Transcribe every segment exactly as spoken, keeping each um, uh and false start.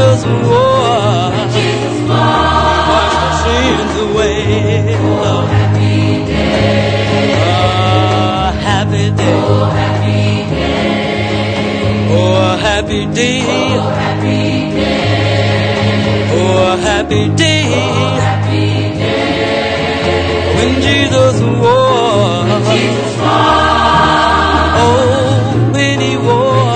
Jesus wore, washed my sins away. Oh, happy day, oh, happy day, oh, happy day, oh, happy day, oh, happy day, oh, happy day, when Jesus wore, oh, when he wore,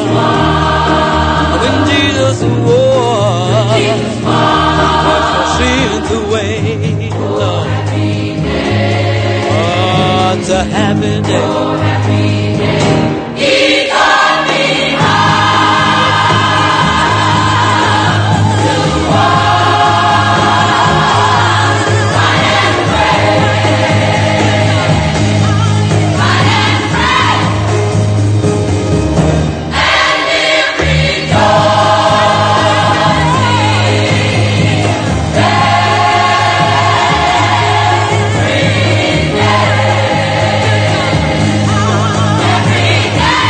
when Jesus wore, washed my sins away. Lord, oh, it's a happy day. He taught me how to walk, fight and pray, fight and pray, and live rejoicing every day,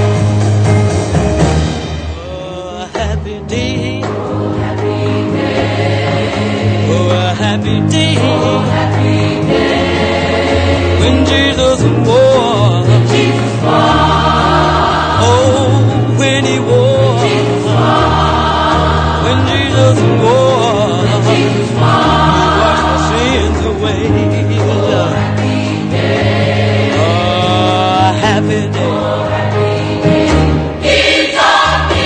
oh, happy day, oh, happy day, oh, a happy day, oh, happy day, when Jesus wore, oh, when he wore, when Jesus wore, he washed my sins away. Lord, oh, happy day. He taught me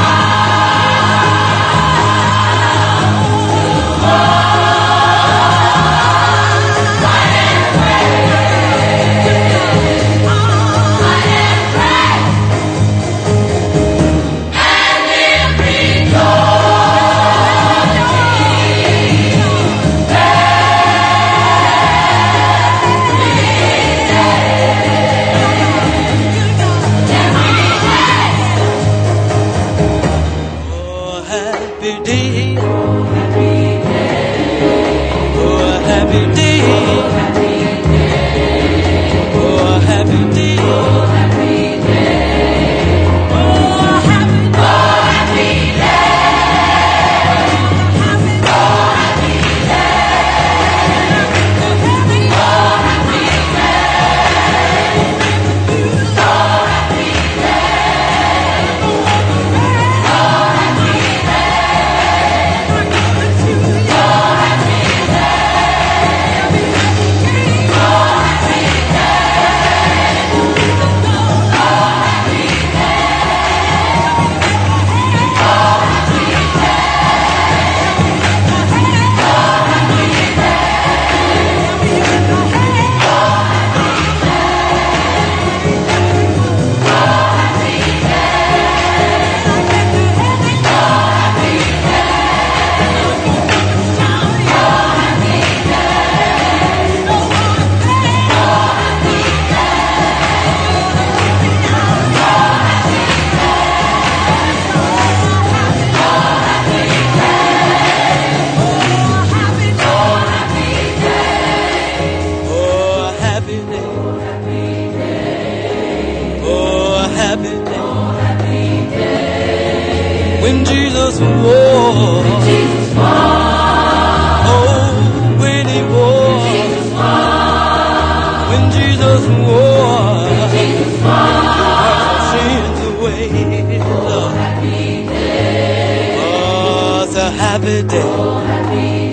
fight and pray, fight and pray, and live oh, happy day, oh, happy day, oh, happy day, oh, happy day, oh, happy day, oh, happy day, when Jesus wore, oh, when he wore, when Jesus wore, washed my sins away. Lord, oh, it's a happy day.